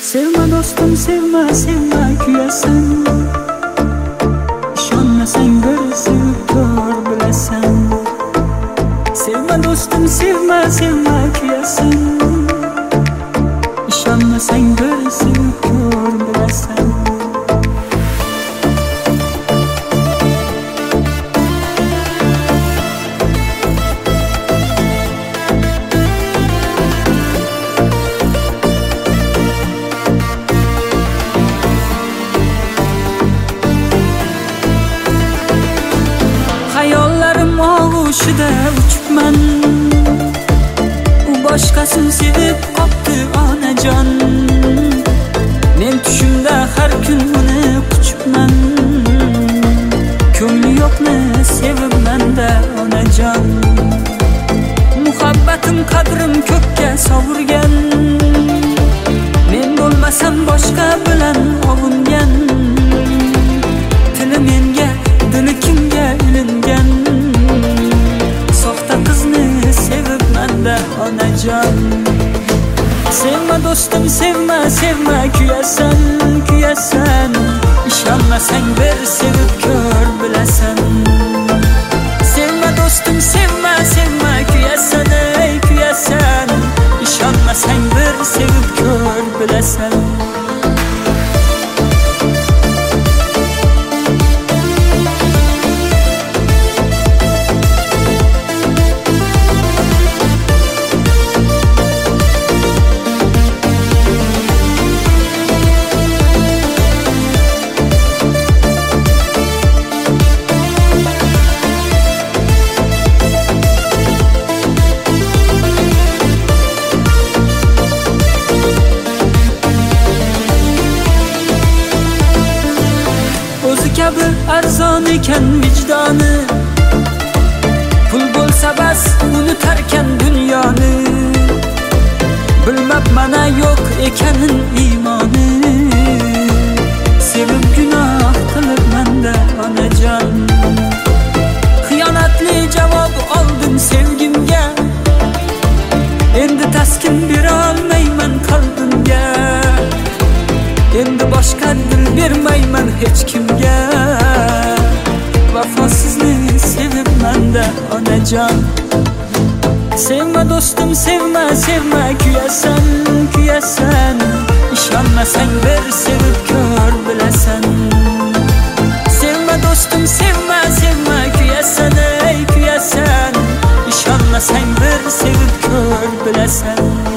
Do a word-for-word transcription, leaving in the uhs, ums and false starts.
Sevme dostum sevme sevme kuyasan. İşonmasang bir sevib ko'r bilasan. Sevme dostum sevme sevme kuyasan. İşonmasang bir sevib ko'r bilasan. Hayollarim og'ushida uchibman. U boshqasini sevib qopti onajon. Men tushimda har kun uni quchibman. Ko'ngli yo'qni sevibman-da onajon. Muhabbatim qadrim ko'kka sovurgan. Men bo'lmasam boshqa bilan ovungan. Tili menga, dili kimga ilingan. Soxta qizni sevibman-da onajon. Sevme dostum sevme sevme kuyasan kuyasan. İşonmasang bir sevib ko'r bilasan. Sevme dostum sevme sevme kuyasan ey kuyasan. İşonmasang bir sevib ko'r bilasan. O'zi kabi arzon ekan vijdoni. Pul bo'lsa bas unutarkan dunyoni. Bilmab mana yo'q ekanin iymoni. Sevib gunoh qilibman-da onajon. Xiyonatli javob oldim sevgimga. Endi taskin bera olmayman qalbimga. Endi boshqa dil bermayman hech kimga. Vafosizni sevibman-da onajon. Sevme dostum sevme sevme kuyasan kuyasan. İşonmasang bir sevib ko'r bilasan. Sevme dostum sevme sevme kuyasan ey kuyasan. İşonmasang bir sevib ko'r bilasan.